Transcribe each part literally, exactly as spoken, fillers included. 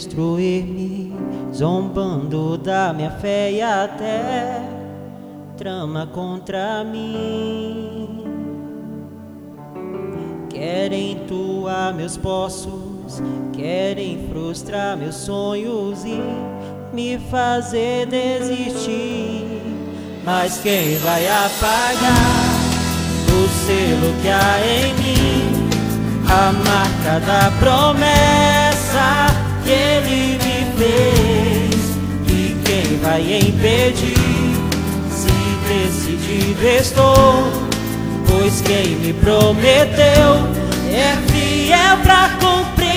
destruir-me, zombando da minha fé e até trama contra mim. Querem tuar meus poços, querem frustrar meus sonhos e me fazer desistir. Mas quem vai apagar o selo que há em mim, a marca da promessa que Ele me fez? E quem vai impedir, se decidido estou? Pois quem me prometeu é fiel pra cumprir.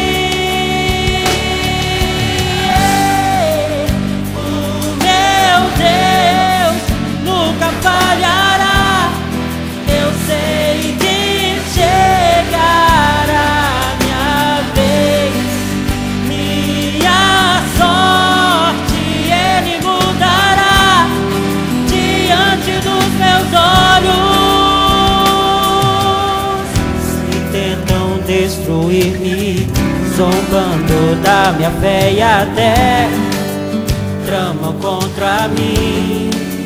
O meu Deus nunca falhará. Eu sei que chegará minha vez, minha sorte Ele mudará diante dos meus olhos. Se tentam destruir-me, zombando da minha fé e até tramam contra mim.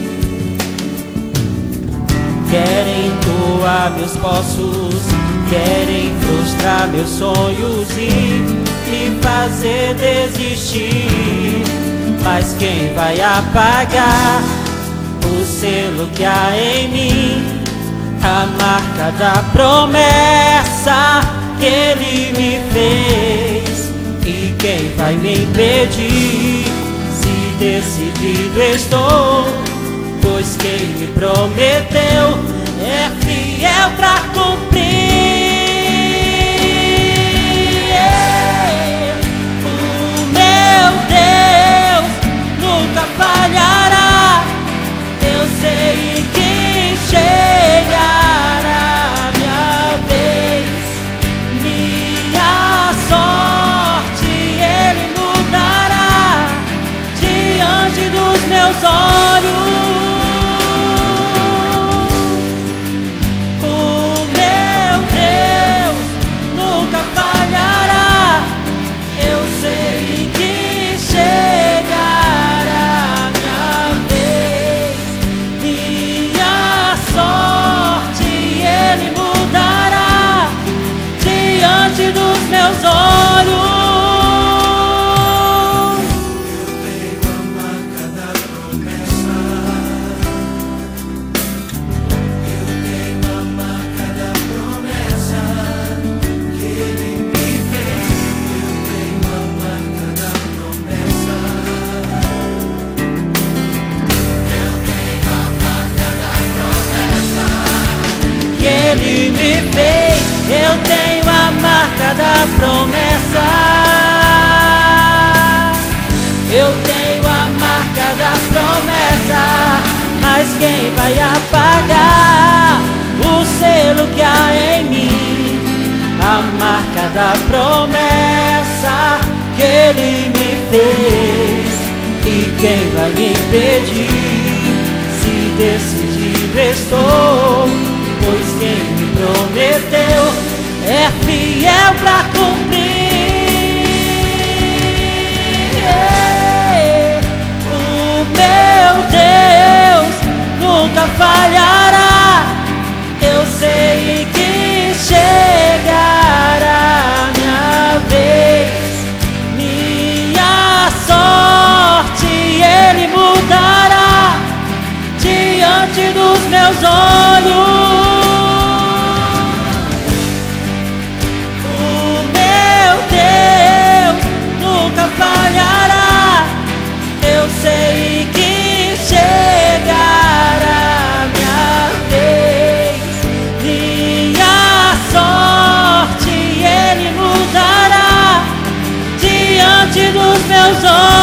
Querem tuar meus poços, querem frustrar meus sonhos e me fazer desistir. Mas quem vai apagar o selo que há em mim, a marca da promessa que Ele me fez? E quem vai me impedir, se decidido estou? Pois quem me prometeu é fiel pra cumprir. O meu Deus nunca falhará. Eu sei que chegará minha vez, minha sorte Ele mudará diante dos meus olhos. Dos meus olhos, eu tenho a marca da promessa. Eu tenho a marca da promessa que Ele me fez. Eu tenho a marca da promessa. Eu tenho a marca da promessa que Ele me fez. Eu tenho a marca da promessa. Eu tenho a marca da promessa. Mas quem vai apagar o selo que há em mim, a marca da promessa que Ele me fez? E quem vai me impedir, se decidido estou? Pois quem me prometeu é fiel pra cumprir. O meu Deus nunca falhará. Eu sei que chegará minha vez, minha sorte Ele mudará diante dos meus olhos. Falhará. Eu sei que chegará minha vez, minha sorte Ele mudará diante dos meus olhos.